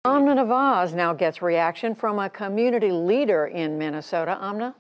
Amna Nawaz now gets reaction from a community leader in Minnesota. Amna?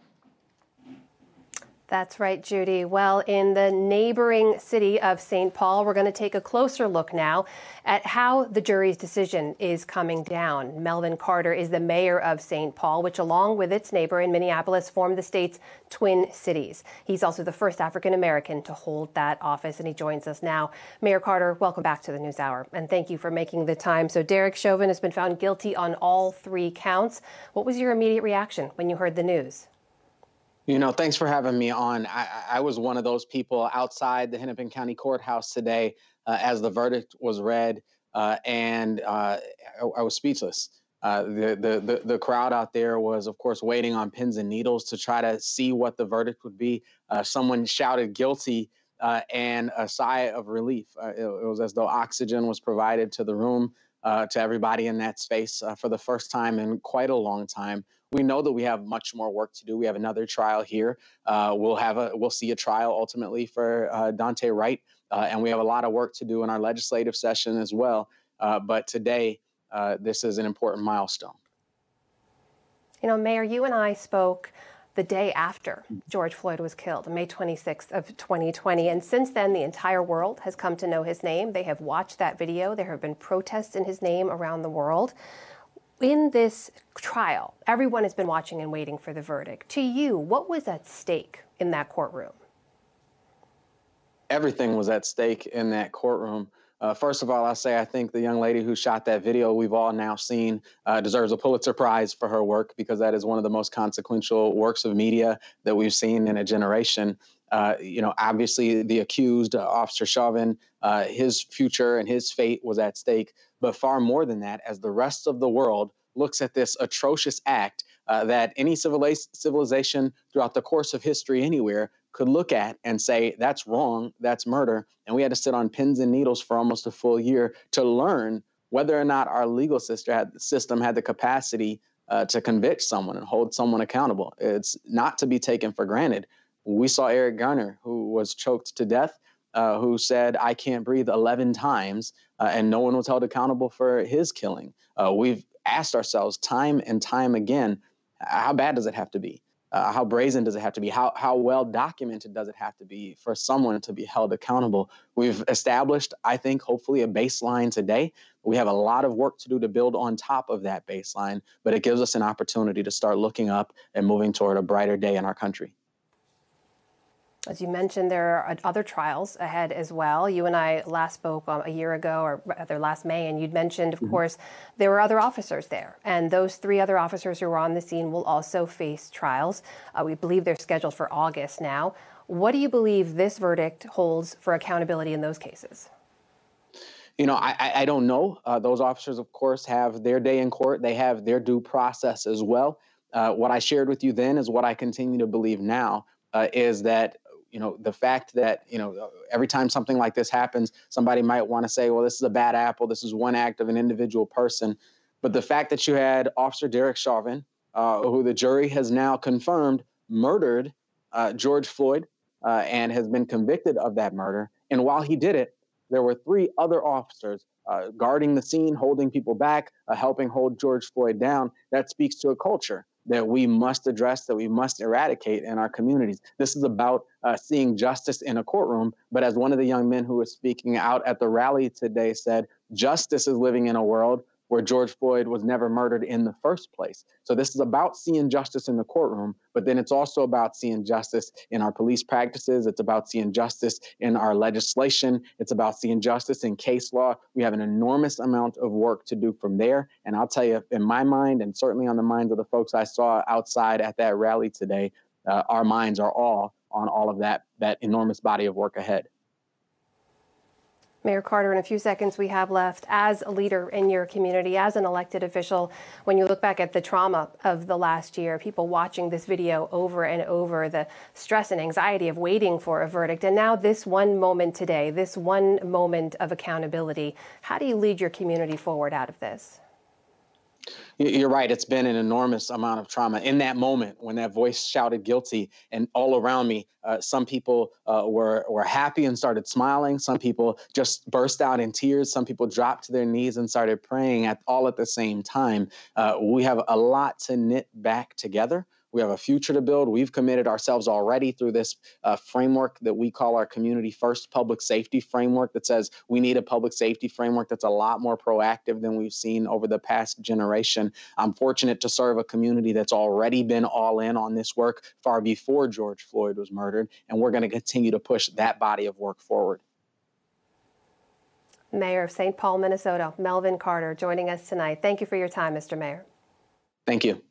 That's right, Judy. Well, in the neighboring city of St. Paul, we're going to take a closer look now at how the jury's decision is coming down. Melvin Carter is the mayor of St. Paul, which along with its neighbor in Minneapolis formed the state's twin cities. He's also the first African-American to hold that office, and he joins us now. Mayor Carter, welcome back to the NewsHour, and thank you for making the time. So Derek Chauvin has been found guilty on all 3 counts. What was your immediate reaction when you heard the news? Thanks for having me on. I was one of those people outside the Hennepin County Courthouse today as the verdict was read, and I was speechless. The crowd out there was, of course, waiting on pins and needles to try to see what the verdict would be. Someone shouted guilty and a sigh of relief. It was as though oxygen was provided to the room, to everybody in that space for the first time in quite a long time. We know that we have much more work to do. We have another trial here. We'll see a trial ultimately for Daunte Wright, and we have a lot of work to do in our legislative session as well. But today, this is an important milestone. Mayor, you and I spoke the day after George Floyd was killed, May 26th of 2020. And since then, the entire world has come to know his name. They have watched that video. There have been protests in his name around the world. In this trial, everyone has been watching and waiting for the verdict. To you, what was at stake in that courtroom? Everything was at stake in that courtroom. First of all, I'll say I think the young lady who shot that video we've all now seen deserves a Pulitzer Prize for her work, because that is one of the most consequential works of media that we've seen in a generation. Obviously the accused, Officer Chauvin, his future and his fate was at stake. But far more than that, as the rest of the world looks at this atrocious act that any civilization throughout the course of history anywhere could look at and say, that's wrong, that's murder. And we had to sit on pins and needles for almost a full year to learn whether or not our legal system had the capacity to convict someone and hold someone accountable. It's not to be taken for granted. We saw Eric Garner, who was choked to death, who said, "I can't breathe" 11 times, and no one was held accountable for his killing. We've asked ourselves time and time again, how bad does it have to be? How brazen does it have to be? How well documented does it have to be for someone to be held accountable? We've established, I think, hopefully a baseline today. We have a lot of work to do to build on top of that baseline, but it gives us an opportunity to start looking up and moving toward a brighter day in our country. As you mentioned, there are other trials ahead as well. You and I last spoke a year ago, or rather last May, and you'd mentioned, of course, there were other officers there. And those 3 other officers who were on the scene will also face trials. We believe they're scheduled for August now. What do you believe this verdict holds for accountability in those cases? I don't know. Those officers, of course, have their day in court. They have their due process as well. What I shared with you then is what I continue to believe now, is that the fact that, every time something like this happens, somebody might want to say, well, this is a bad apple. This is one act of an individual person. But the fact that you had Officer Derek Chauvin, who the jury has now confirmed murdered George Floyd and has been convicted of that murder. And while he did it, there were 3 other officers guarding the scene, holding people back, helping hold George Floyd down. That speaks to a culture that we must address, that we must eradicate in our communities. This is about seeing justice in a courtroom. But as one of the young men who was speaking out at the rally today said, justice is living in a world where George Floyd was never murdered in the first place. So this is about seeing justice in the courtroom, but then it's also about seeing justice in our police practices. It's about seeing justice in our legislation. It's about seeing justice in case law. We have an enormous amount of work to do from there. And I'll tell you, in my mind, and certainly on the minds of the folks I saw outside at that rally today, our minds are all on all of that enormous body of work ahead. Mayor Carter, in a few seconds we have left, as a leader in your community, as an elected official, when you look back at the trauma of the last year, people watching this video over and over, the stress and anxiety of waiting for a verdict, and now this one moment today, this one moment of accountability, how do you lead your community forward out of this? You're right. It's been an enormous amount of trauma. In that moment, when that voice shouted guilty, and all around me, some people were happy and started smiling. Some people just burst out in tears. Some people dropped to their knees and started praying all at the same time. We have a lot to knit back together. We have a future to build. We've committed ourselves already through this framework that we call our Community First Public Safety Framework, that says we need a public safety framework that's a lot more proactive than we've seen over the past generation. I'm fortunate to serve a community that's already been all in on this work far before George Floyd was murdered, and we're going to continue to push that body of work forward. Mayor of St. Paul, Minnesota, Melvin Carter, joining us tonight. Thank you for your time, Mr. Mayor. Thank you.